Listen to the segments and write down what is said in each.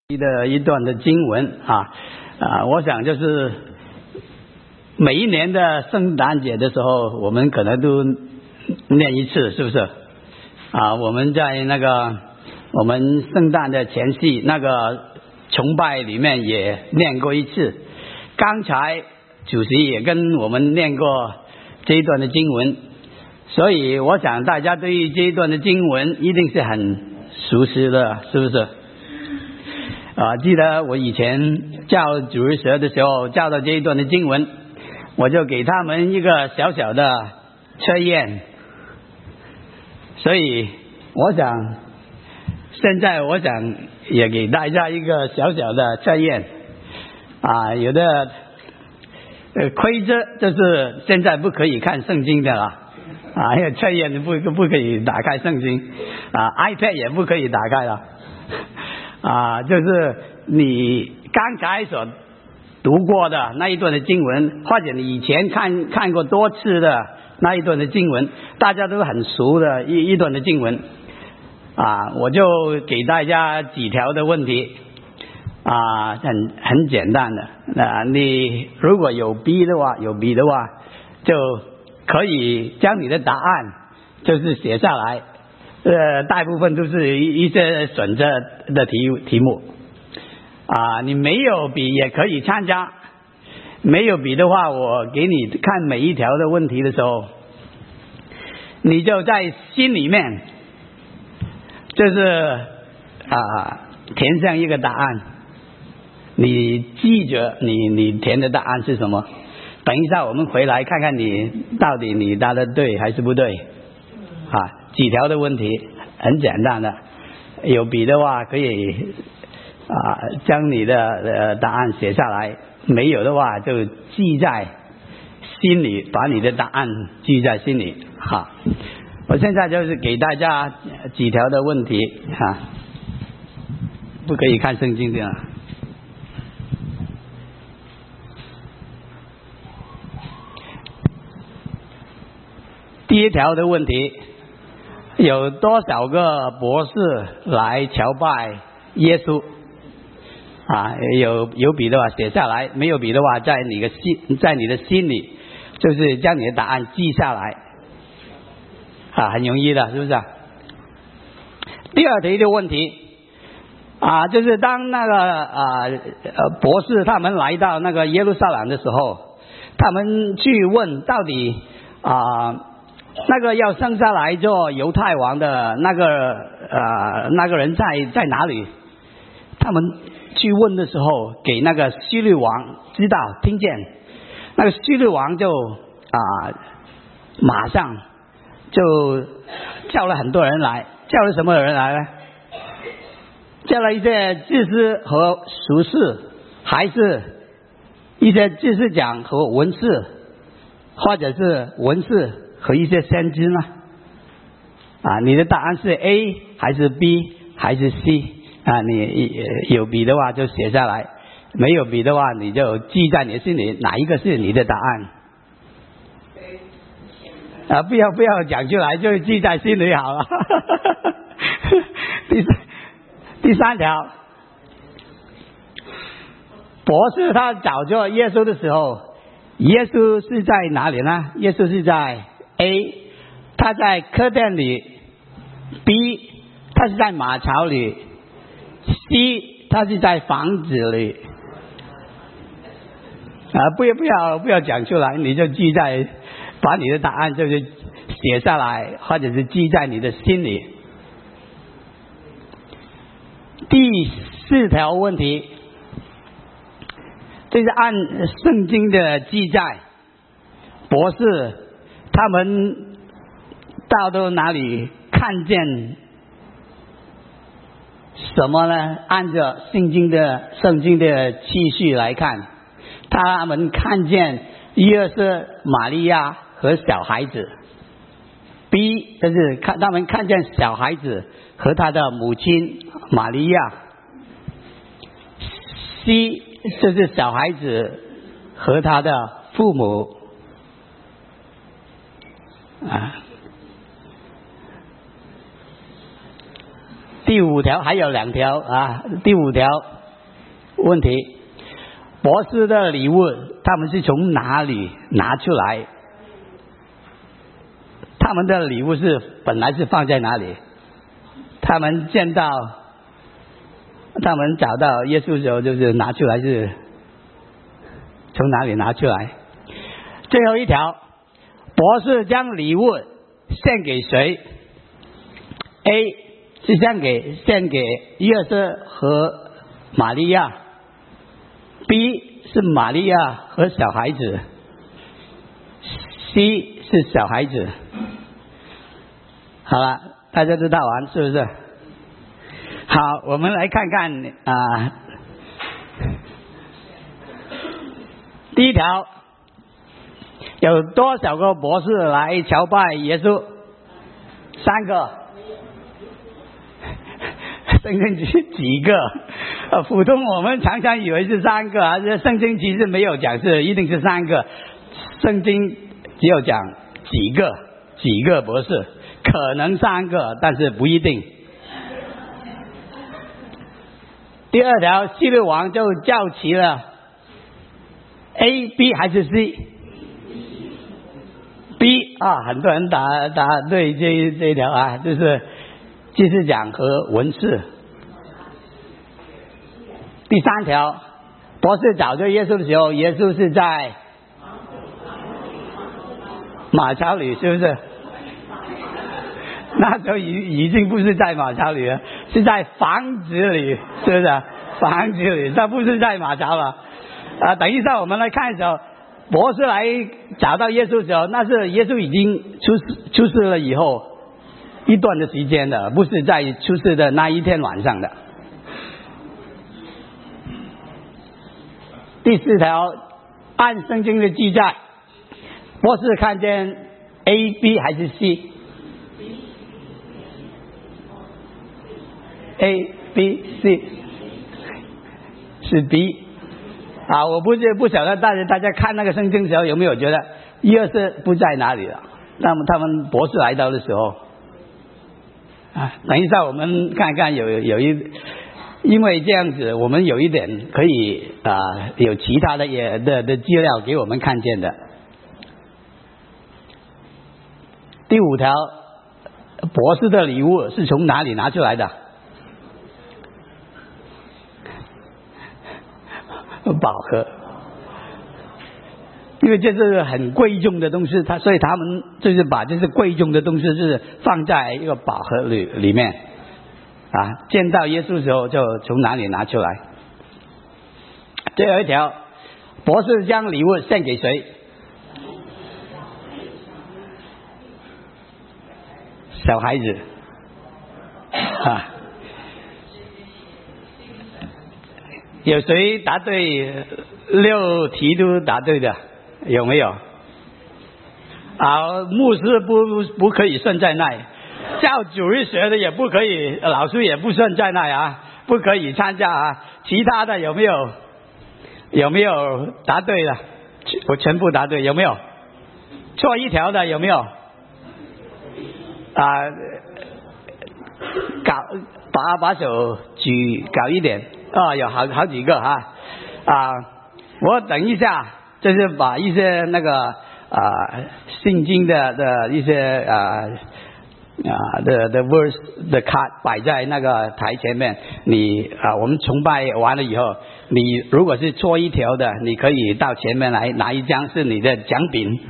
的一段的经文我想就是每一年的圣诞节的时候，我们可能都念一次，是不是我们在那个我们圣诞的前夕那个崇拜里面也念过一次。刚才主席也跟我们念过这一段的经文，所以我想大家对于这一段的经文一定是很熟悉的，是不是记得我以前教主日学的时候教到这一段的经文，我就给他们一个小小的测验。所以我想现在我想也给大家一个小小的测验有的规则就是现在不可以看圣经的了因为测验不可以打开圣经iPad 也不可以打开了就是你刚才所读过的那一段的经文，或者你以前看过多次的那一段的经文，大家都很熟的一段的经文我就给大家几条的问题很简单的你如果有笔的话就可以将你的答案就是写下来大部分都是一些选择的题目你没有笔也可以参加。没有笔的话，我给你看每一条的问题的时候，你就在心里面就是填上一个答案，你记着你填的答案是什么。等一下我们回来看看你到底你答的对还是不对几条的问题很简单的，有笔的话可以将你的答案写下来，没有的话就记在心里，把你的答案记在心里我现在就是给大家几条的问题不可以看圣经的第一条的问题，有多少个博士来朝拜耶稣有笔的话写下来，没有笔的话在你的心里就是将你的答案记下来很容易的，是不是第二题的问题就是当那个博士他们来到那个耶路撒冷的时候，他们去问到底那个要生下来做犹太王的那个人在哪里？他们去问的时候，给那个希律王知道听见，那个希律王就马上就叫了很多人来。叫了什么人来呢？叫了一些祭司和术士，还是一些知识讲和文士，或者是文士和一些先知呢你的答案是 A 还是 B 还是 C你有笔的话就写下来，没有笔的话你就记在你的心里，哪一个是你的答案不要讲出来，就记在心里好了第三条，博士他找着耶稣的时候，耶稣是在哪里呢？耶稣是在 A 他在客店里， B 他是在马槽里， C 他是在房子里不要讲出来，你就记在把你的答案就是写下来，或者是记在你的心里。第四条问题，这是按圣经的记载，博士他们到哪里看见什么呢？按照圣经的次序来看，他们看见约瑟、玛利亚和小孩子。 B 就是他们看见小孩子和他的母亲玛利亚。 C 就是小孩子和他的父母第五条还有两条第五条问题，博士的礼物他们是从哪里拿出来？他们的礼物本来是放在哪里？他们找到耶稣的时候，就是拿出来，是从哪里拿出来？最后一条，博士将礼物献给谁 ？A 是献给约瑟和玛利亚 ，B 是玛利亚和小孩子 ，C 是小孩子。好了，大家都答完是不是？好，我们来看看第一条，有多少个博士来朝拜耶稣？3个。圣经几个？普通我们常常以为是3个啊，圣经其实没有讲是一定是3个，圣经只有讲几个博士，可能3个，但是不一定。第二条，希律王就叫齐了 A、B 还是 C？B 啊，很多人答对这一条啊，就是祭司长和文士。第3条，博士找着耶稣的时候，耶稣是在马槽里，是不是？那时候已经不是在马槽里了，是在房子里，是不是？房子里，他不是在马槽了。等一下我们来看的时候，博士来找到耶稣的时候，那是耶稣已经出世了以后一段的时间的，不是在出世的那一天晚上的。第4条，按圣经的记载，博士看见 A、B 还是 C？A、B、C 是 B 啊！我不晓得大家看那个圣经的时候有没有觉得约瑟不在哪里了？那么他们博士来到的时候啊，等一下我们看看因为这样子，我们有一点可以有其他的资料给我们看见的。第5条，博士的礼物是从哪里拿出来的？宝盒，因为这是很贵重的东西，所以他们就是把这些贵重的东西是放在一个宝盒里面啊。见到耶稣的时候就从哪里拿出来。最后一条，博士将礼物献给谁？小孩子啊。有谁答对6题都答对的？有没有？牧师不可以算在内，教主日学的也不可以，老师也不算在内啊，不可以参加啊。其他的有没有答对的？我全部答对，有没有？错一条的有没有？把手举高一点。有好几个我等一下就是把一些那个圣经的一些的 verse 的 card 摆在那个台前面，我们崇拜完了以后，你如果是错一条的，你可以到前面来拿一张是你的奖品。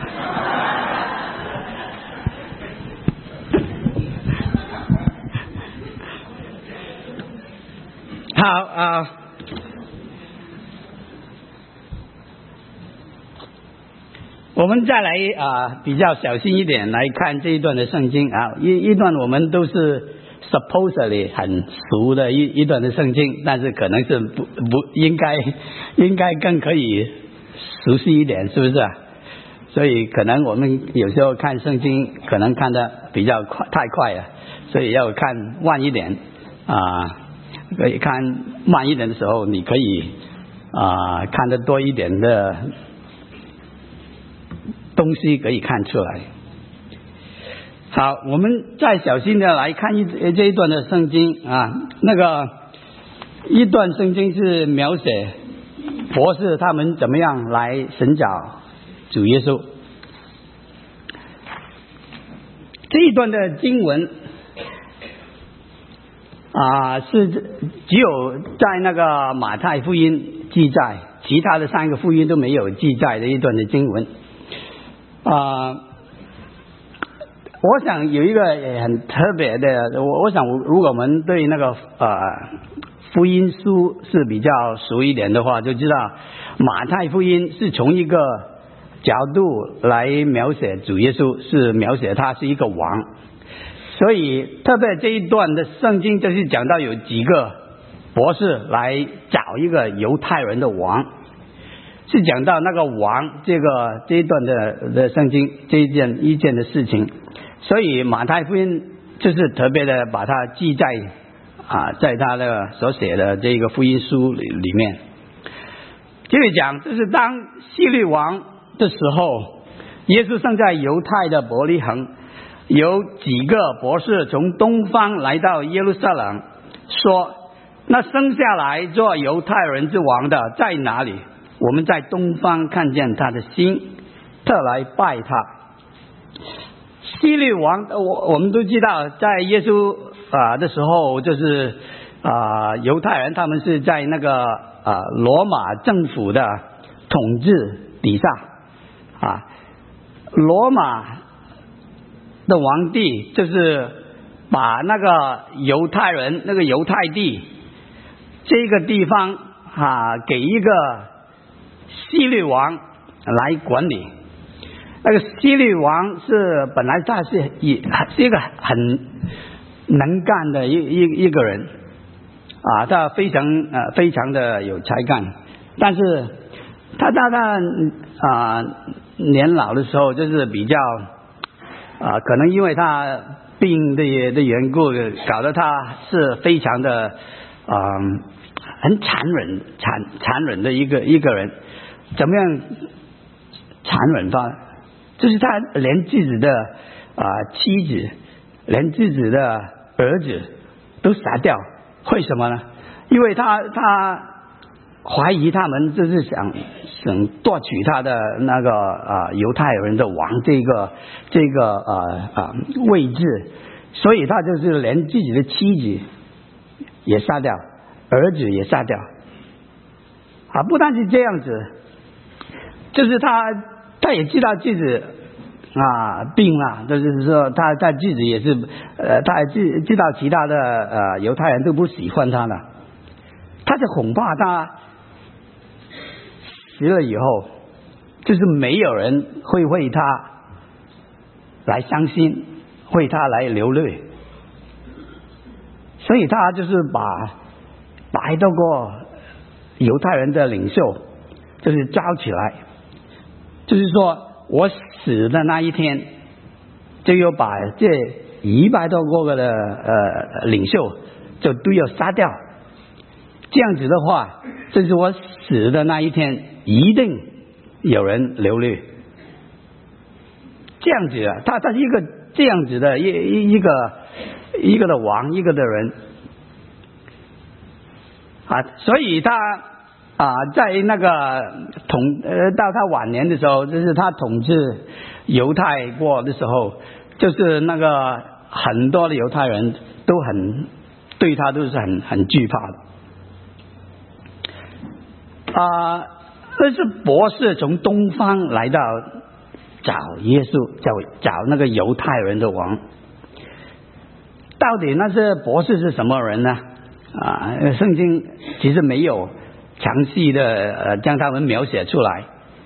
好我们再来比较小心一点来看这一段的圣经一段我们都是 supposedly 很熟的一段的圣经，但是可能是不应该更可以熟悉一点，是不是？所以可能我们有时候看圣经可能看得比较太快了，所以要看慢一点可以看慢一点的时候，你可以看得多一点的东西可以看出来。好，我们再小心的来看这一段的圣经那个一段圣经是描写博士他们怎么样来寻找主耶稣。这一段的经文是只有在那个马太福音记载，其他的3个福音都没有记载的一段的经文。我想有一个也很特别的，我想如果我们对那个福音书是比较熟一点的话，就知道马太福音是从一个角度来描写主耶稣，是描写他是一个王。所以特别这一段的圣经就是讲到有几个博士来找一个犹太人的王，是讲到那个王这一段的圣经这一件的事情。所以马太福音就是特别的把它记在在他的所写的这个福音书里面。接着讲，就是当希律王的时候，耶稣生在犹太的伯利恒，有几个博士从东方来到耶路撒冷，说那生下来做犹太人之王的在哪里？我们在东方看见他的心，特来拜他。希律王我们都知道，在耶稣的时候，就是犹太人他们是在那个罗马政府的统治底下罗马的皇帝就是把那个犹太人那个犹太地这个地方给一个希律王来管理。那个希律王本来他是一个很能干的一个人他非常的有才干，但是他年老的时候就是比较可能因为他病的缘故，搞得他是非常的很残忍的一个人。怎么样残忍法？就是他连自己的妻子，连自己的儿子都杀掉。为什么呢？因为他怀疑他们就是想夺取他的那个犹太人的王这个位置，所以他就是连自己的妻子也杀掉，儿子也杀掉。不但是这样子，就是他也知道自己病了，就是说他自己也是他也知道其他的犹太人都不喜欢他了，他就恐怕他死了以后，就是没有人会为他来伤心，为他来流泪，所以他就是把1多个犹太人的领袖就是招起来，就是说我死的那一天，就要把这100多个的领袖就都要杀掉。这样子的话，就是我死的那一天，一定有人流泪。这样子他是一个这样子的一个的王，一个的人所以他在那个到他晚年的时候，就是他统治犹太国的时候，就是那个很多的犹太人都对他都是很惧怕的。这是博士从东方来到找耶稣，找那个犹太人的王。到底那些博士是什么人呢？圣经其实没有详细的将他们描写出来。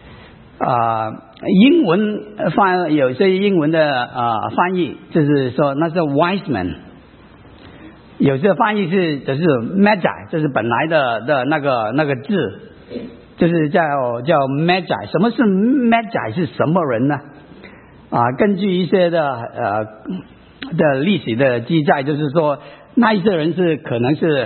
英文有些英文的翻译就是说那是 wise men， 有些翻译就是 magi， 就是本来的那个字，就是叫 magi。 什么是 magi？ 是什么人呢？根据一些的历史的记载，就是说那一些人是可能是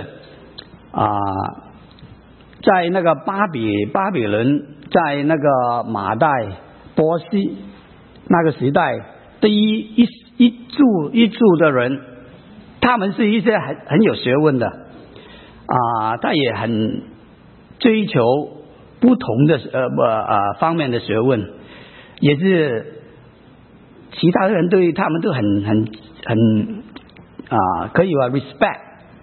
在那个巴比伦，在那个马代波西那个时代的一族的人，他们是一些很有学问的他也很追求不同的方面的学问，也是其他人对他们都很可以说 respect，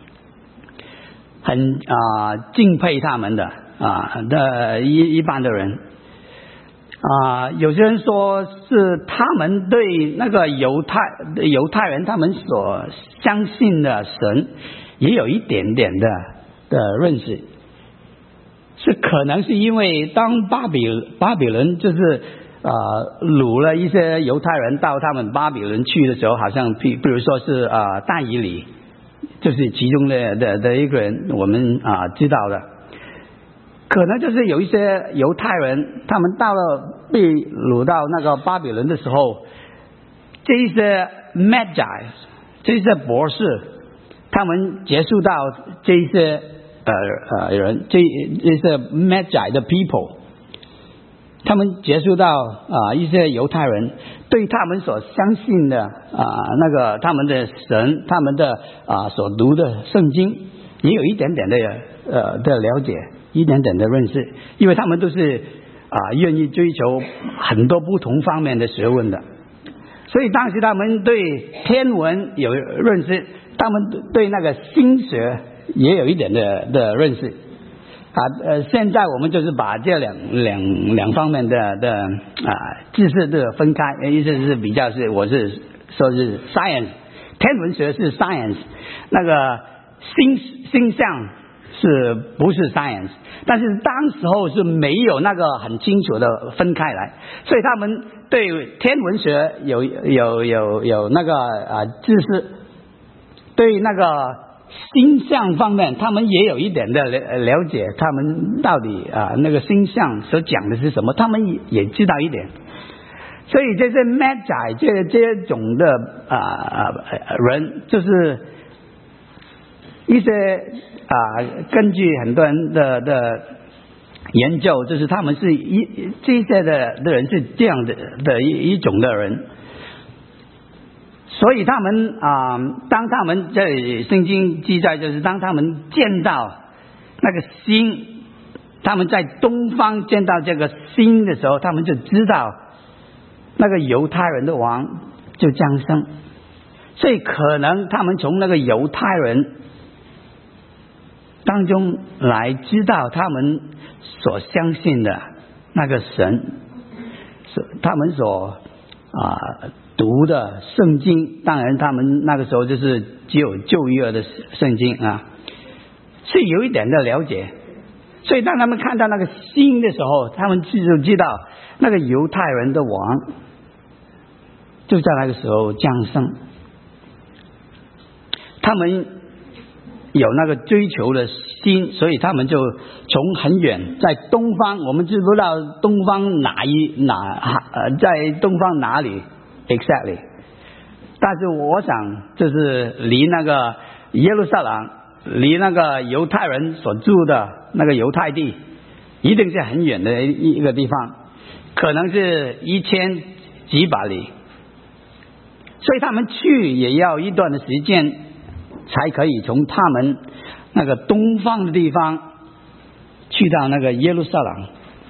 很敬佩他们的一般的人。有些人说是他们对那个犹太人他们所相信的神也有一点点的认识，是可能是因为当巴比伦就是掳了一些犹太人到他们巴比伦去的时候，好像比如说是但以理，就是其中的一个人，我们知道的。可能就是有一些犹太人，他们到了被掳到那个巴比伦的时候，这一些 Magi， 这一些博士，他们接触到这一些人，这些 Magi 的 people， 他们接触到一些犹太人对他们所相信的那个他们的神，他们的所读的圣经，也有一点点的了解，一点点的认识，因为他们都是愿意追求很多不同方面的学问的，所以当时他们对天文有认识，他们对那个星学也有一点的认识现在我们就是把这两方面的知识都分开，意思是比较是我是说是 science， 天文学是 science， 那个星象是不是 science？ 但是当时候是没有那个很清楚的分开来，所以他们对天文学有那个知识，对那个星象方面他们也有一点的了解，他们到底那个星象所讲的是什么，他们也知道一点。所以这些 Magi 这种的人，就是一些根据很多人的研究，就是他们是这些的人是这样的一种的人，所以他们当他们这里圣经记载，就是当他们见到那个星，他们在东方见到这个星的时候，他们就知道那个犹太人的王就降生，所以可能他们从那个犹太人当中来知道他们所相信的那个神，他们所读的圣经，当然他们那个时候就是只有旧约的圣经是有一点的了解，所以当他们看到那个星的时候，他们就知道那个犹太人的王就在那个时候降生，他们有那个追求的心，所以他们就从很远，在东方，我们知不知道东方在东方哪里 exactly， 但是我想就是离那个耶路撒冷，离那个犹太人所住的那个犹太地一定是很远的一个地方，可能是1000几百里，所以他们去也要一段的时间才可以从他们那个东方的地方去到那个耶路撒冷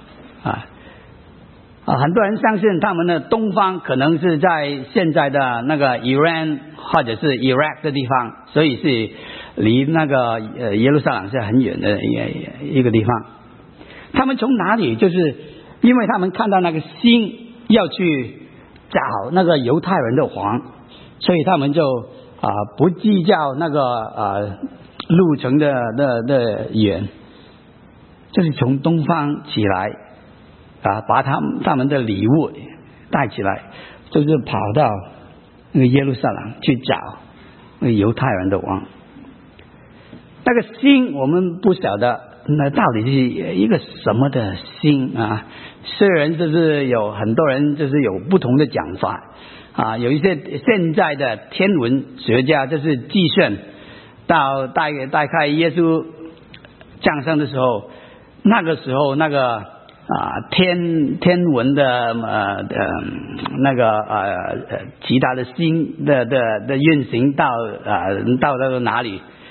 很多人相信他们的东方可能是在现在的那个 Iran 或者是 Iraq 的地方，所以是离那个耶路撒冷是很远的一个地方。他们从哪里？就是因为他们看到那个星要去找那个犹太人的王，所以他们就不计较那个路程的远，就是从东方起来把他们的礼物带起来，就是跑到那个耶路撒冷去找那个犹太人的王。那个星我们不晓得那到底是一个什么的星虽然就是有很多人就是有不同的讲法有一些现在的天文学家就是计算到大概耶稣降生的时候，那个时候那个天文的那个其他的星的运行到那个哪里，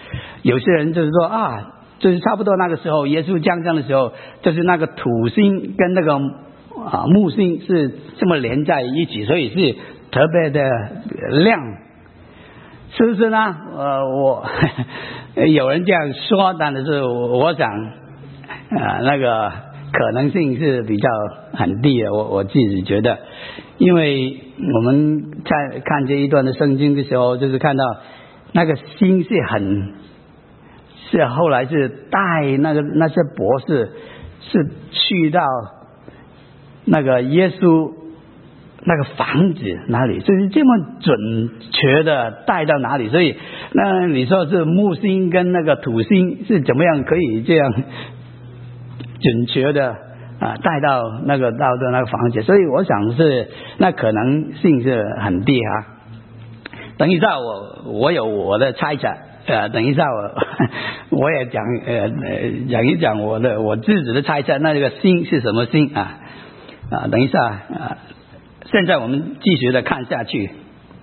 有些人就是说啊，就是差不多那个时候耶稣降生的时候，就是那个土星跟那个木星是这么连在一起，所以是特别的亮，是不是呢？我有人这样说，但是我想那个可能性是比较很低的，我自己觉得，因为我们在看这一段的圣经的时候，就是看到那个星是后来是带那些博士是去到那个耶稣那个房子哪里，就是这么准确的带到哪里，所以那你说是木星跟那个土星是怎么样可以这样准确的带到到那个房子，所以我想是那可能性是很低啊。等一下我有我的猜测，等一下我也讲一讲我自己的猜测，那个星是什么星啊？等一下现在我们继续的看下去。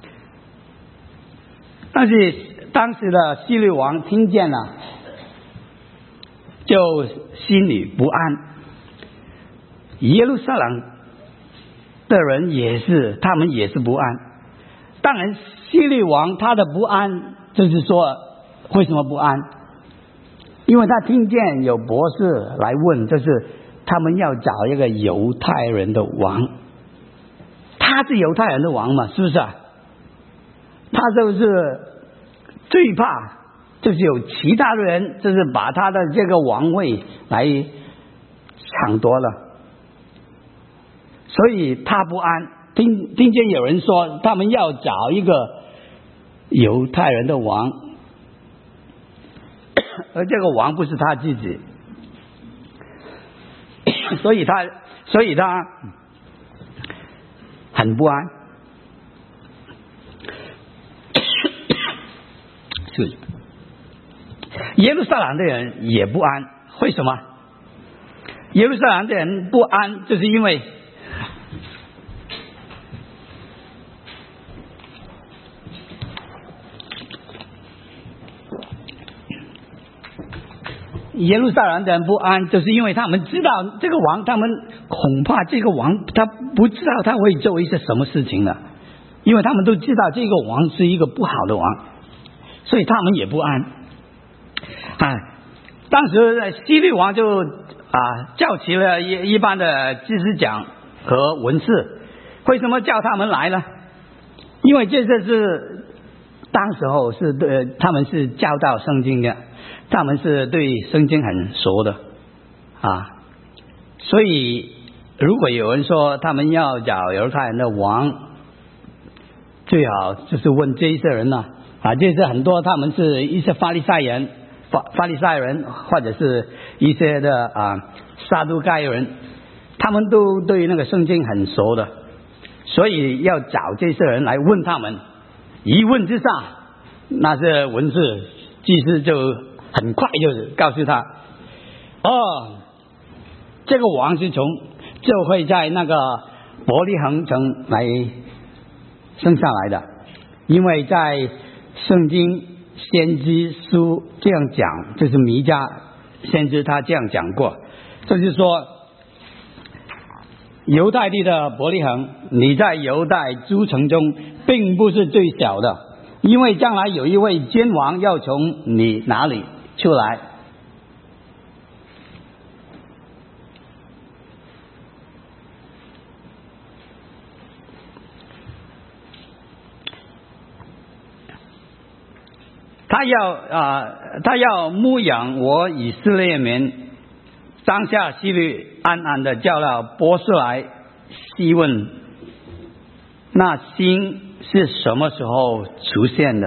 但是当时的希律王听见了，就心里不安。耶路撒冷的人他们也是不安。当然希律王他的不安就是说，为什么不安？因为他听见有博士来问，就是他们要找一个犹太人的王，他是犹太人的王嘛，是不是啊？他就是最怕就是有其他的人就是把他的这个王位来抢夺了，所以他不安。听见有人说他们要找一个犹太人的王，而这个王不是他自己，所以他很不安。是耶路撒冷的人也不安，为什么？耶路撒冷的人不安，就是因为耶路撒冷的人不安，就是因为他们知道这个王，他们恐怕这个王他不知道他会做一些什么事情了，因为他们都知道这个王是一个不好的王，所以他们也不安。当时希律王就叫齐了一般的祭司长和文士。为什么叫他们来呢？因为这是当时候是他们是教导圣经的，他们是对圣经很熟的所以如果有人说他们要找犹太人的王，最好就是问这些人这些很多他们是一些法利赛人或者是一些的撒都该人，他们都对那个圣经很熟的，所以要找这些人来问他们。一问之下，那些文士祭司就很快就告诉他，这个王是就会在那个伯利恒城来生下来的，因为在圣经先知书这样讲，就是弥迦先知他这样讲过，就是说犹太地的伯利恒，你在犹太诸城中并不是最小的，因为将来有一位君王要从你哪里出来。他要牧养我以色列民。当下希律暗暗的叫了博士来细问，那星是什么时候出现的？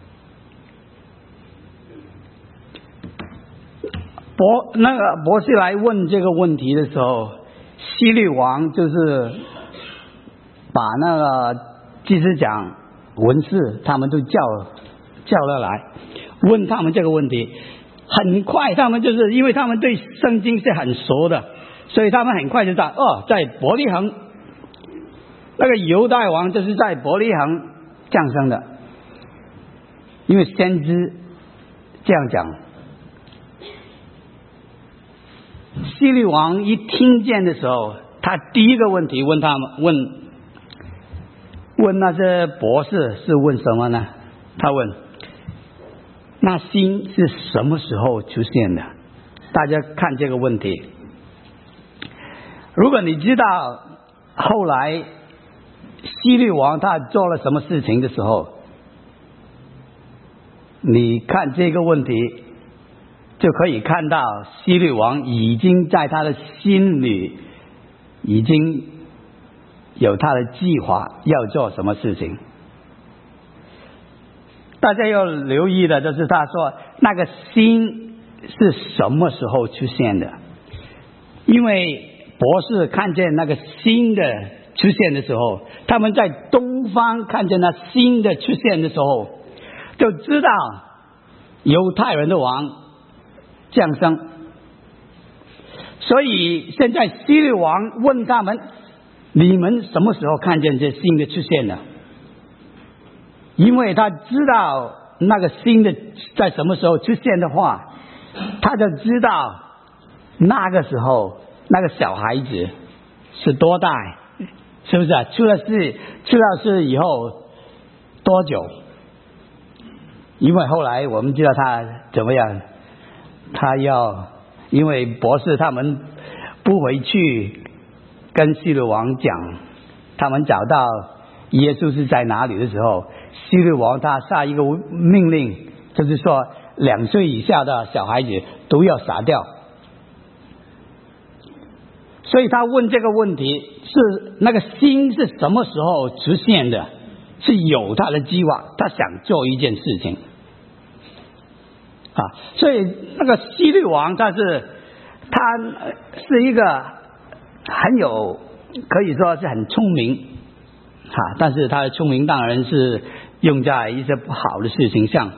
那个博士来问这个问题的时候，希律王就是把那个祭司长文士他们都叫了来问他们这个问题。很快他们就是因为他们对圣经是很熟的，所以他们很快就知道在伯利恒，那个犹大王就是在伯利恒降生的，因为先知这样讲，希律王一听见的时候，他第一个问题问那些博士是问什么呢？他问那星是什么时候出现的？大家看这个问题，如果你知道后来希律王他做了什么事情的时候，你看这个问题就可以看到希律王已经在他的心里已经有他的计划要做什么事情。大家要留意的就是他说那个星是什么时候出现的，因为博士看见那个星的出现的时候，他们在东方看见那星的出现的时候，就知道犹太人的王降生。所以现在希律王问他们，你们什么时候看见这星的出现的？因为他知道那个星的在什么时候出现的话，他就知道那个时候那个小孩子是多大，是不是啊？出了事以后多久？因为后来我们知道他怎么样，因为博士他们不回去跟希律王讲，他们找到耶稣是在哪里的时候，希律王他下一个命令，就是说2岁以下的小孩子都要杀掉。所以他问这个问题是那个星是什么时候出现的，是有他的计划，他想做一件事情啊。所以那个希律王他是一个很有，可以说是很聪明啊，但是他的聪明当然是用在一些不好的事情上啊。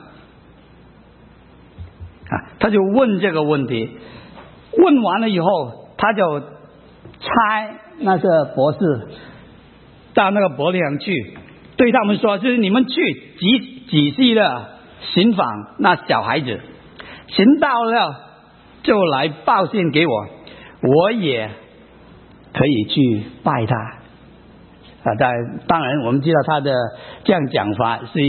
他就问这个问题，问完了以后，他就差那些博士到那个伯利恒去，对他们说，就是你们去仔细的寻访那小孩子，寻到了就来报信给我，我也可以去拜他啊。当然我们知道他的这样讲法是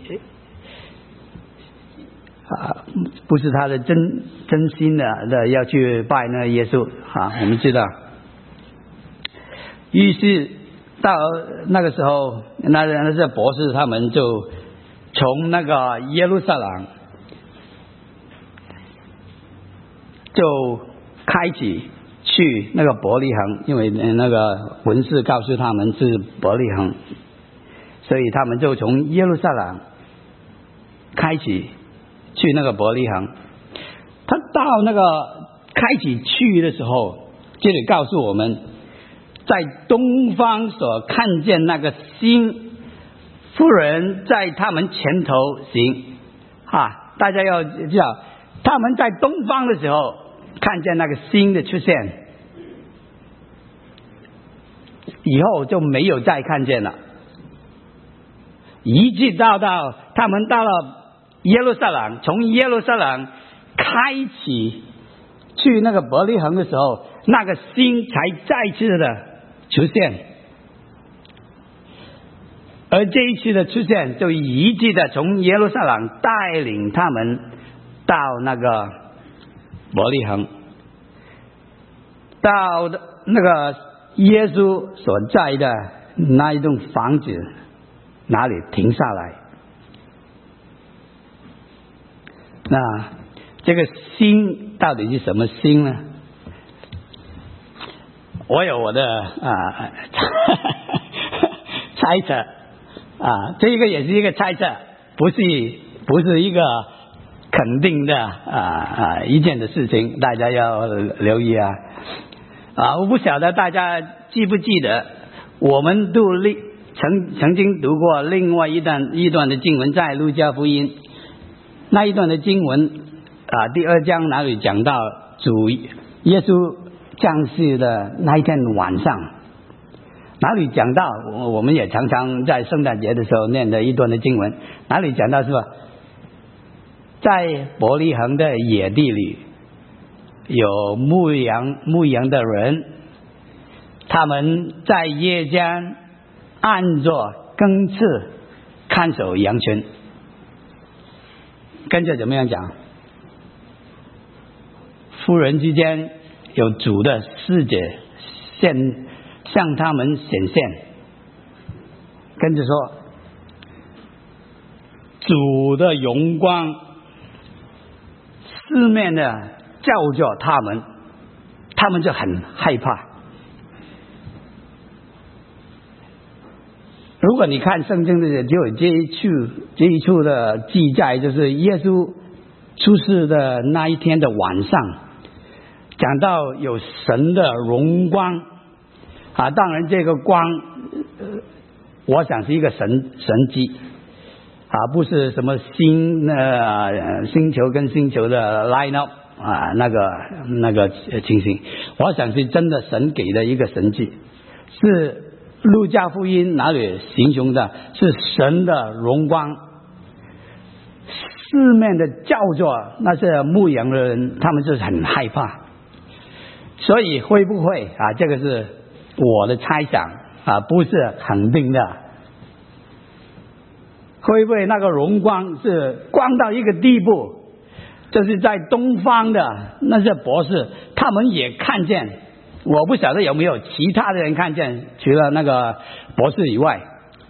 不是他的真心的要去拜那耶稣啊，我们知道。于是到那个时候，那些博士他们就从那个耶路撒冷就开启去那个伯利恒，因为那个文士告诉他们是伯利恒，所以他们就从耶路撒冷开启去那个伯利恒。他到那个开启去的时候，这里告诉我们，在东方所看见那个星，妇人在他们前头行啊。大家要知道，他们在东方的时候看见那个星的出现，以后就没有再看见了，一直到他们到了耶路撒冷，从耶路撒冷开启去那个伯利恒的时候，那个星才再次的出现。而这一次的出现就一直的从耶路撒冷带领他们到那个伯利恒，到那个耶稣所在的那一栋房子哪里停下来。那这个星到底是什么星呢？我有我的猜测啊，这个也是一个猜测，不是一个肯定的一件的事情，大家要留意啊。我不晓得大家记不记得，我们都曾经读过另外一段的经文，在路加福音那一段的经文第2章哪里讲到主耶稣降世的那一天晚上，哪里讲到我们也常常在圣诞节的时候念的一段的经文，哪里讲到是吧？ 在伯利恒的野地里，有牧羊的人，他们在夜间按着更次看守羊群。跟着怎么样讲？妇人之间有主的使者向他们显现，跟着说，主的荣光四面的照着他们，他们就很害怕。如果你看圣经的，就有这一处的记载，就是耶稣出世的那一天的晚上，讲到有神的荣光啊，当然这个光，我想是一个神迹啊，不是什么星球跟星球的 line up 啊，那个情形，我想是真的神给的一个神迹，是路加福音哪里形容的？是神的荣光，四面的照着那些牧羊的人，他们就是很害怕。所以会不会啊？这个是我的猜想啊，不是肯定的。会不会那个荣光是光到一个地步，就是在东方的那些博士，他们也看见？我不晓得有没有其他的人看见，除了那个博士以外。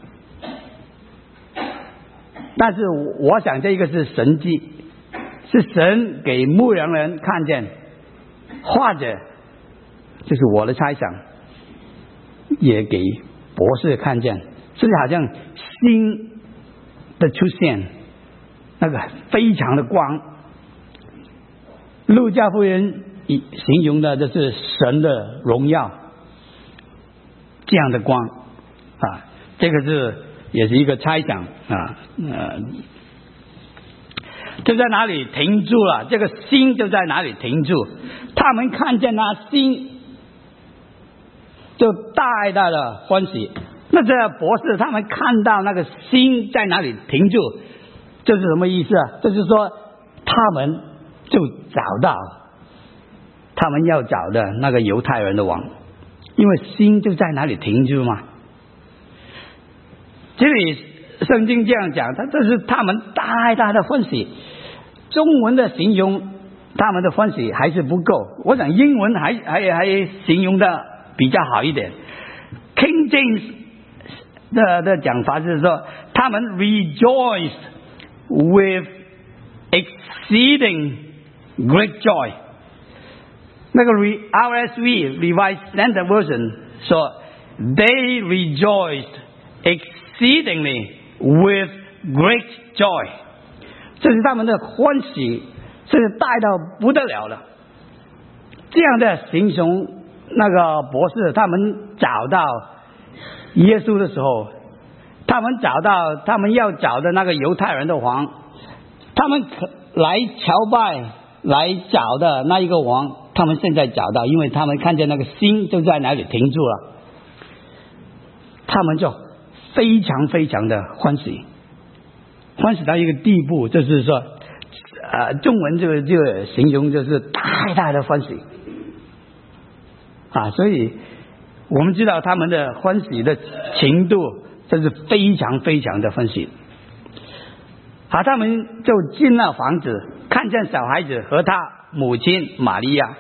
但是我想这个是神迹，是神给牧羊人看见，或者就是我的猜想，也给博士看见，所以好像星的出现，那个非常的光。路加福音形容的就是神的荣耀，这样的光啊，这个也是一个猜想啊，就在哪里停住了，这个心就在哪里停住。他们看见那心，就大大的欢喜。那这博士他们看到那个心在哪里停住，这是什么意思啊？就是说他们就找到他们要找的那个犹太人的王，因为心就在哪里停住嘛。这里圣经这样讲，这是他们大大的欢喜。中文的形容他们的欢喜还是不够，我想英文还形容的比较好一点。King James 的讲法是说，他们 rejoiced with exceeding great joy。那个 RSV Revised Standard Version 说 ，They rejoiced exceedingly with great joy。这是他们的欢喜，是大到不得了了。这样的形容那个博士，他们找到耶稣的时候，他们找到他们要找的那个犹太人的王，他们来朝拜来找的那一个王，他们现在找到，因为他们看见那个心就在哪里停住了，他们就非常非常的欢喜，欢喜到一个地步，就是说中文就形容就是大大的欢喜啊，所以我们知道他们的欢喜的程度，这是非常非常的欢喜。好，他们就进了房子，看见小孩子和他母亲玛利亚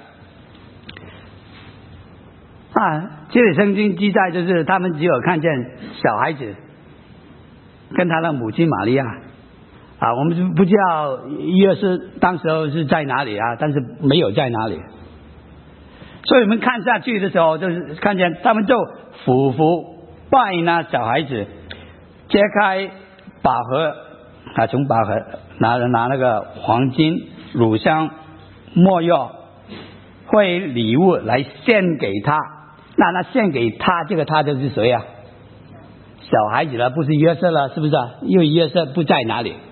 啊，这里圣经记载就是他们只有看见小孩子跟他的母亲玛利亚啊，我们不知道约瑟当时候是在哪里啊，但是没有在哪里。所以我们看下去的时候，就是看见他们就俯伏拜那小孩子，揭开宝盒啊，从宝盒拿那个黄金、乳香、没药、会礼物来献给他。那献给他，这个他就是谁啊？小孩子了，不是约瑟了，是不是啊？因为约瑟不在哪里。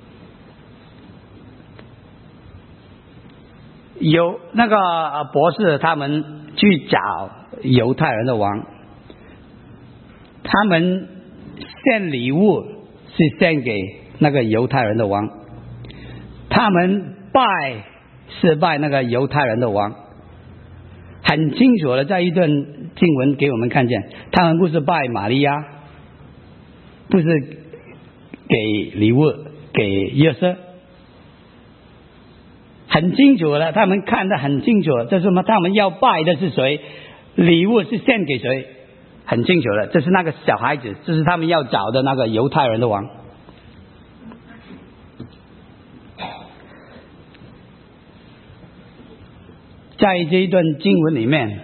有那个博士他们去找犹太人的王，他们献礼物是献给那个犹太人的王， 他们拜是拜那个犹太人的王，很清楚的在一段经文给我们看见，他们不是拜玛利亚，不是给礼物给约瑟，很清楚的，他们看得很清楚，这是什么？他们要拜的是谁，礼物是献给谁，很清楚的，这是那个小孩子，这是他们要找的那个犹太人的王。在这一段经文里面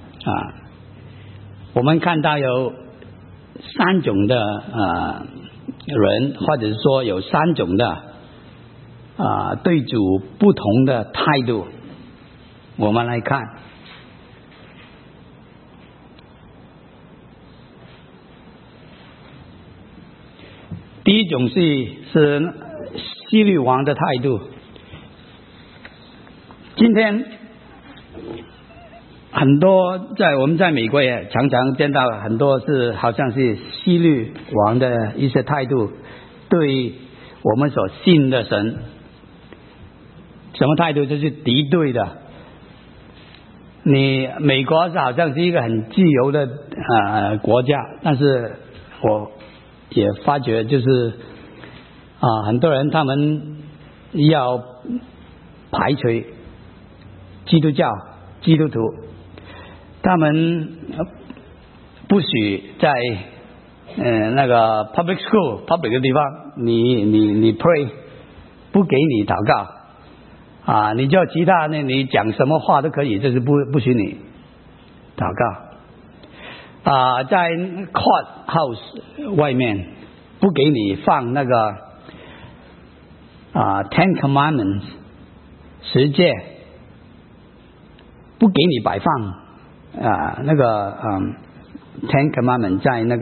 我们看到有3种的人，或者是说有3种的对主不同的态度。我们来看，第一种是希律王的态度。今天很多我们在美国也常常见到很多是好像是希律王的一些态度，对我们所信的神，什么态度？就是敌对的。美国是好像是一个很自由的国家，但是我也发觉就是很多人他们要排除基督教基督徒，他们不许在那个 public school public 的地方你 pray， 不给你祷告你叫其他你讲什么话都可以，这是不许你祷告在 court house 外面不给你放那个Ten Commandments 10诫，不给你摆放那个Ten Commandments 在那个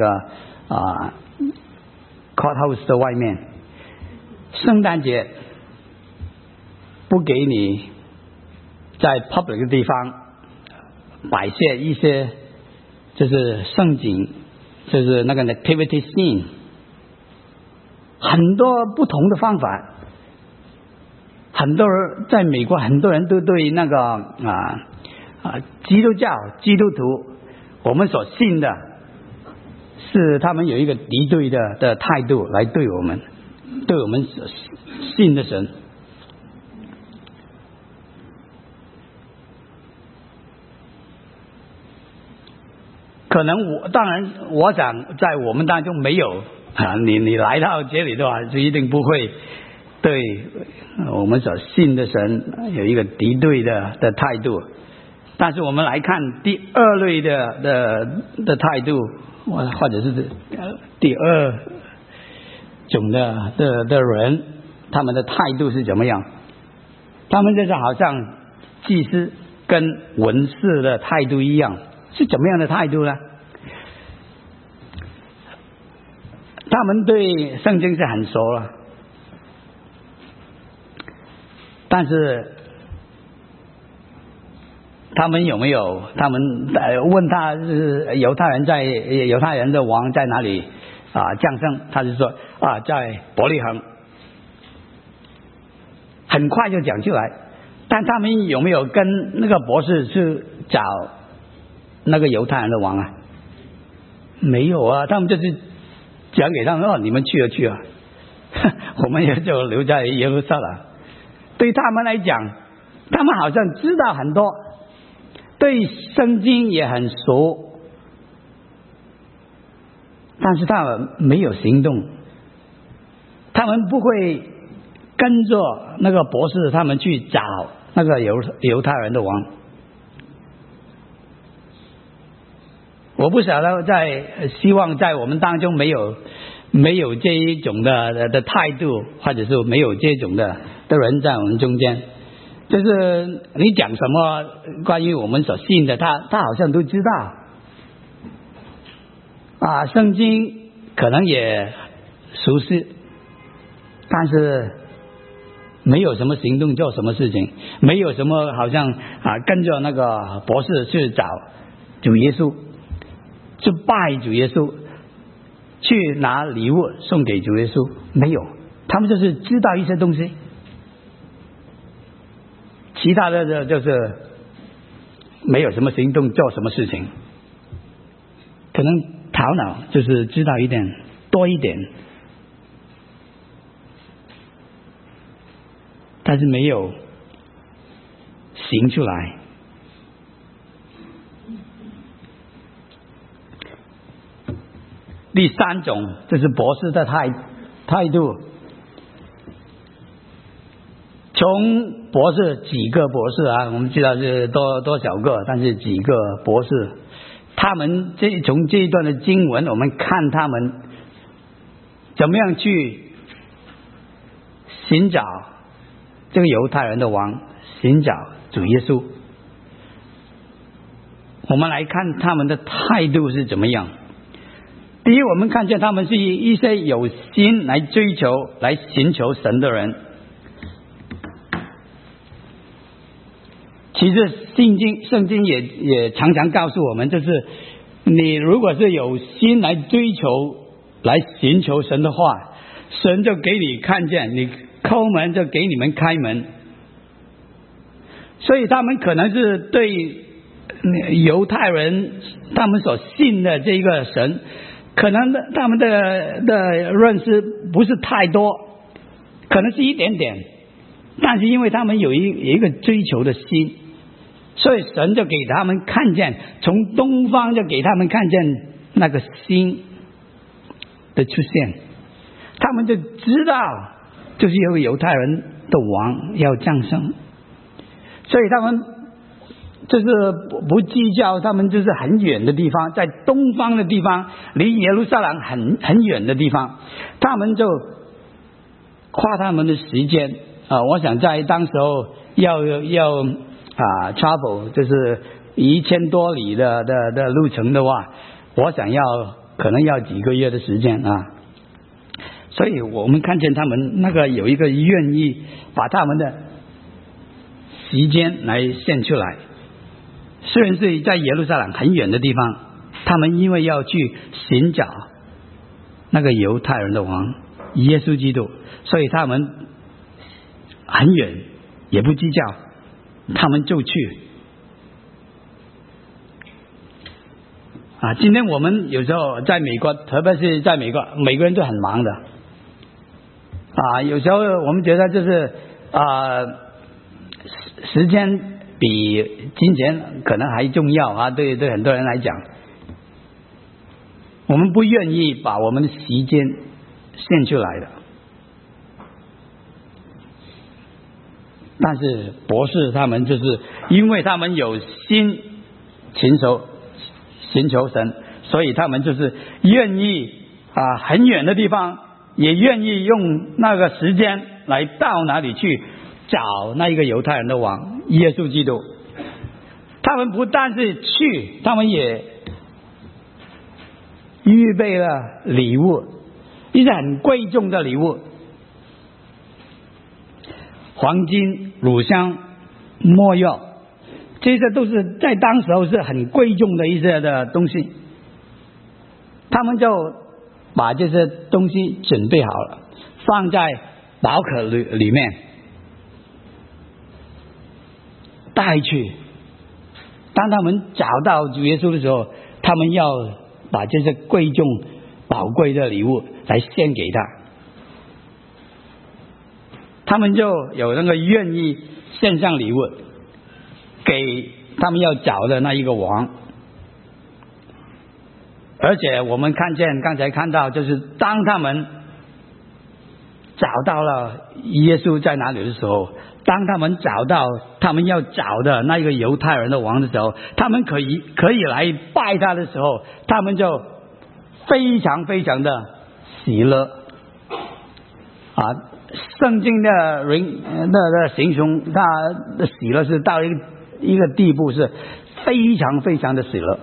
courthouse 的外面。圣诞节不给你在 public 的地方摆设一些就是圣景，就是那个 nativity scene， 很多不同的方法。很多人在美国，很多人都对那个基督教基督徒我们所信的是他们有一个敌对的态度来对我们所信的神。可能当然我想在我们当中没有你来到这里的话就一定不会对我们所信的神有一个敌对的态度。但是我们来看第二类的态度，或者是第二种的人，他们的态度是怎么样？他们就是好像祭司跟文士的态度一样，是怎么样的态度呢？他们对圣经是很熟了，但是他们有没有？他们问他是犹太人的王在哪里降生？他就说在伯利恒，很快就讲出来。但他们有没有跟那个博士去找那个犹太人的王啊？没有啊，他们就是讲给他们你们去啊我们也就留在耶路撒冷。对他们来讲，他们好像知道很多，对圣经也很熟，但是他们没有行动。他们不会跟着那个博士他们去找那个犹太人的王。我不晓得希望在我们当中没有这一种的态度，或者是没有这种的人在我们中间。就是你讲什么关于我们所信的，他好像都知道圣经可能也熟悉，但是没有什么行动做什么事情，没有什么好像跟着那个博士去找主耶稣，去拜主耶稣，去拿礼物送给主耶稣，没有。他们就是知道一些东西， 其他的就是没有什么行动，做什么事情，可能头脑就是知道一点多一点，但是没有行出来。第三种就是博士的态度。从博士几个博士啊，我们知道是多少个，但是几个博士，他们从这一段的经文，我们看他们怎么样去寻找这个犹太人的王，寻找主耶稣。我们来看他们的态度是怎么样。第一，我们看见他们是一些有心来追求、来寻求神的人。其实圣经也常常告诉我们，就是你如果是有心来追求、来寻求神的话，神就给你看见，你叩门就给你们开门。所以他们可能是对犹太人他们所信的这个神，可能他们的认识不是太多，可能是一点点，但是因为他们有一个追求的心，所以神就给他们看见，从东方就给他们看见那个星的出现，他们就知道就是有个犹太人的王要降生，所以他们就是不计较，他们就是很远的地方，在东方的地方，离耶路撒冷很远的地方，他们就花他们的时间我想在当时候要travel 就是1000多里的路程的话，我想可能要几个月的时间啊。所以我们看见他们那个有一个愿意把他们的时间来献出来，虽然是在耶路撒冷很远的地方，他们因为要去寻找那个犹太人的王耶稣基督，所以他们很远也不计较，他们就去今天我们有时候在美国，特别是在美国，每个人都很忙的有时候我们觉得就是时间比金钱可能还重要对很多人来讲，我们不愿意把我们的时间献出来的。但是博士他们就是因为他们有心寻求神，所以他们就是愿意很远的地方也愿意用那个时间来到哪里去找那一个犹太人的王耶稣基督。他们不但是去，他们也预备了礼物，一些很贵重的礼物，黄金、乳香、没药，这些都是在当时候是很贵重的一些的东西。他们就把这些东西准备好了，放在宝可里面带去。当他们找到主耶稣的时候，他们要把这些贵重宝贵的礼物来献给他，他们就有那个愿意献上礼物给他们要找的那一个王。而且我们刚才看到，就是当他们找到了耶稣在哪里的时候，当他们找到他们要找的那个犹太人的王的时候，他们可以来拜他的时候，他们就非常非常的喜乐圣经的形容他的喜乐是到一个地步，是非常非常的喜乐。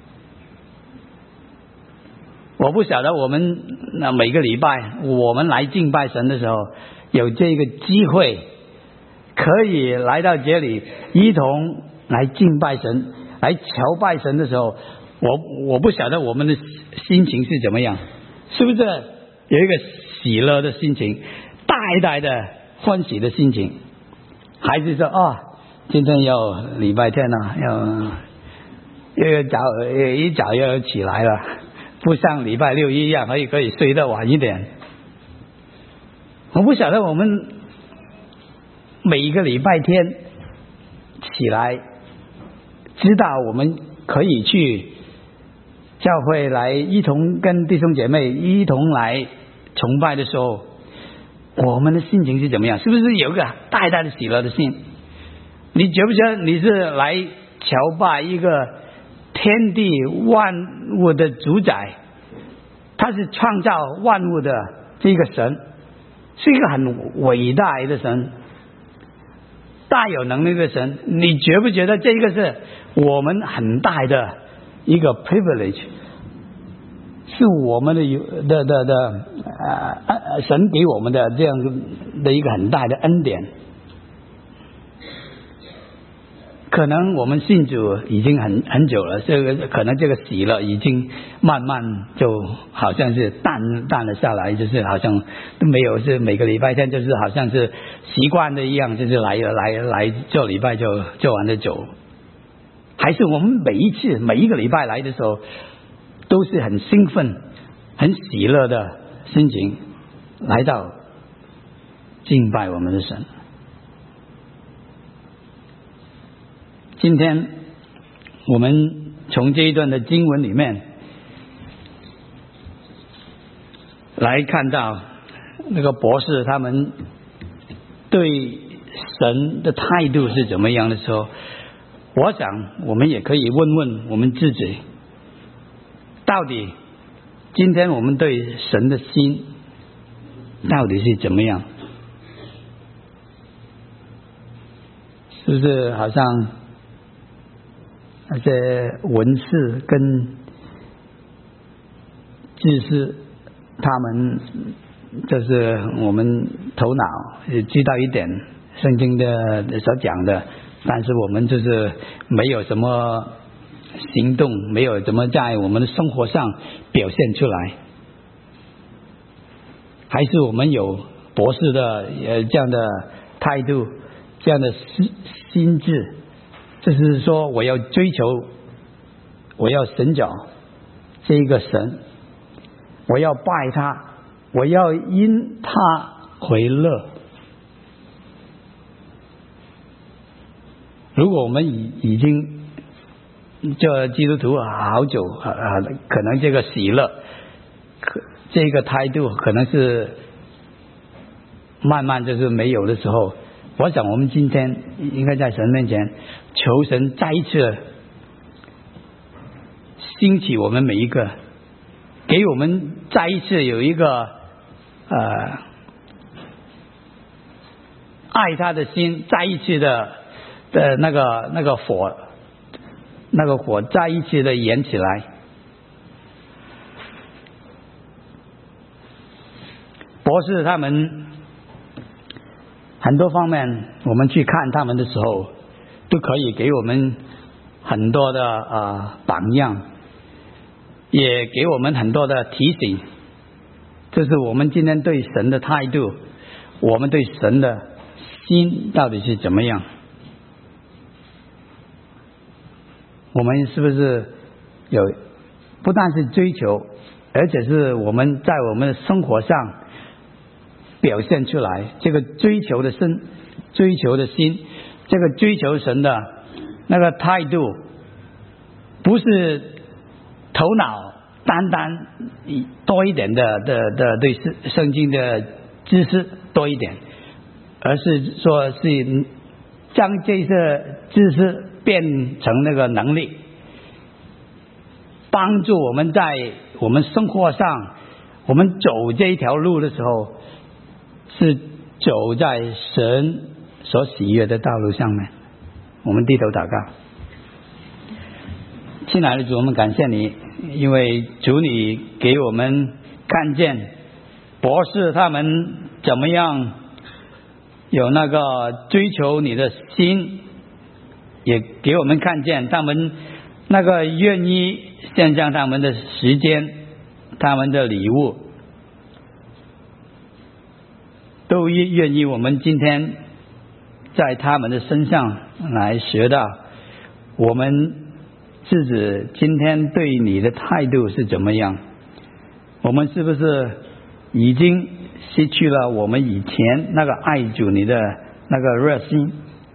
我不晓得我们每个礼拜我们来敬拜神的时候，有这个机会可以来到这里一同来敬拜神、来朝拜神的时候，我不晓得我们的心情是怎么样，是不是有一个喜乐的心情，大的欢喜的心情，还是说今天要礼拜天了，一早要起来了，不像礼拜六一样可以睡得晚一点。我不晓得我们每一个礼拜天起来，知道我们可以去教会来一同跟弟兄姐妹一同来崇拜的时候，我们的心情是怎么样？是不是有一个大大的喜乐的心？你觉不觉得你是来朝拜一个天地万物的主宰？他是创造万物的这个神，是一个很伟大的神，大有能力的神。你觉不觉得这个是我们很大的一个 privilege， 是我们的神给我们的这样的一个很大的恩典。可能我们信主已经很久了，可能这个喜乐已经慢慢就好像是淡了下来，就是好像都没有，是每个礼拜天就是好像是习惯的一样，就是来做礼拜就做完就走。还是我们每一个礼拜来的时候，都是很兴奋、很喜乐的心情来到敬拜我们的神。今天我们从这一段的经文里面来看到那个博士他们对神的态度是怎么样的时候，我想我们也可以问问我们自己，到底今天我们对神的心到底是怎么样？是不是好像那些文士跟知识，他们就是我们头脑也知道一点圣经的所讲的，但是我们就是没有什么行动，没有怎么在我们的生活上表现出来。还是我们有博士的这样的态度，这样的心智，就是说我要追求，我要寻找这一个神，我要拜他，我要因他为乐。如果我们已经做基督徒好久，可能这个喜乐，这个态度可能是慢慢就是没有的时候，我想我们今天应该在神面前求神再一次兴起我们每一个，给我们再一次有一个爱他的心，再一次的那个火再一次的燃起来。博士他们很多方面，我们去看他们的时候，都可以给我们很多的榜样，也给我们很多的提醒。这是我们今天对神的态度，我们对神的心到底是怎么样？我们是不是有不但是追求，而且是我们在我们的生活上表现出来这个追求的心，这个追求神的那个态度，不是头脑单单多一点的对圣经的知识多一点，而是说是将这些知识变成那个能力，帮助我们在我们生活上，我们走这一条路的时候，是走在神所喜悦的道路上面。我们低头祷告。亲爱的主，我们感谢你，因为主你给我们看见博士他们怎么样有那个追求你的心，也给我们看见他们那个愿意献上他们的时间，他们的礼物，都愿意我们今天在他们的身上来学到我们自己今天对你的态度是怎么样。我们是不是已经失去了我们以前那个爱主你的那个热心？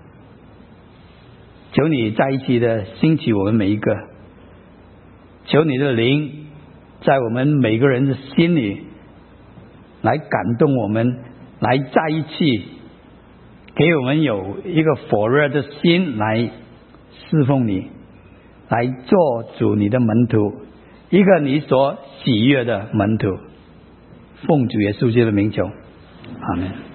求你再一次的兴起我们每一个，求你的灵在我们每个人的心里来感动我们，来再一次给我们有一个火热的心来侍奉你，来做主你的门徒，一个你所喜悦的门徒。奉主耶稣基督的名求，阿们。